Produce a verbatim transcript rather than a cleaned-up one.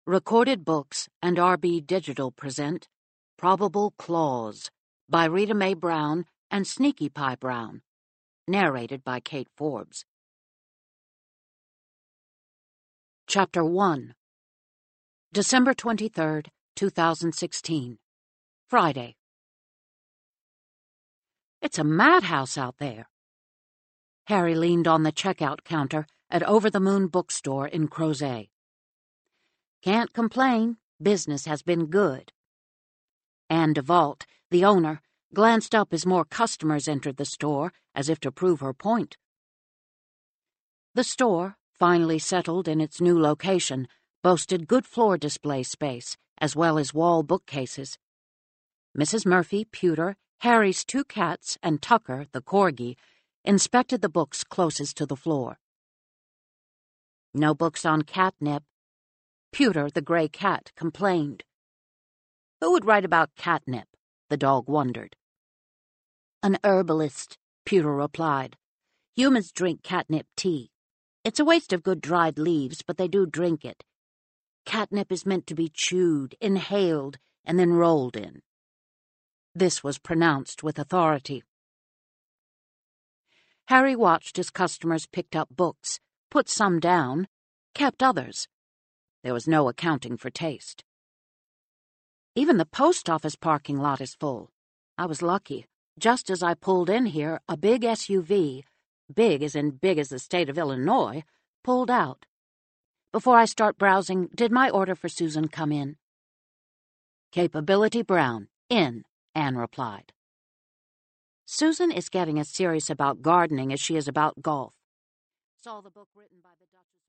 Recorded Books and R B Digital present Probable Clause by Rita Mae Brown and Sneaky Pie Brown. Narrated by Kate Forbes. Chapter one. December twenty-third, two thousand sixteen. Friday. It's a madhouse out there. Harry leaned on the checkout counter at Over the Moon bookstore in Crozet. Can't complain. Business has been good. Anne DeVault, the owner, glanced up as more customers entered the store, as if to prove her point. The store, finally settled in its new location, boasted good floor display space, as well as wall bookcases. Missus Murphy, Pewter, Harry's two cats, and Tucker, the corgi, inspected the books closest to the floor. No books on catnip. Pewter, the gray cat, complained. Who would write about catnip? The dog wondered. An herbalist, Pewter replied. Humans drink catnip tea. It's a waste of good dried leaves, but they do drink it. Catnip is meant to be chewed, inhaled, and then rolled in. This was pronounced with authority. Harry watched as customers picked up books, put some down, kept others. There was no accounting for taste. Even the post office parking lot is full. I was lucky. Just as I pulled in here, a big S U V, big as in big as the state of Illinois, pulled out. Before I start browsing, did my order for Susan come in? Capability Brown, in, Anne replied. Susan is getting as serious about gardening as she is about golf. Saw the book written by the Duchess.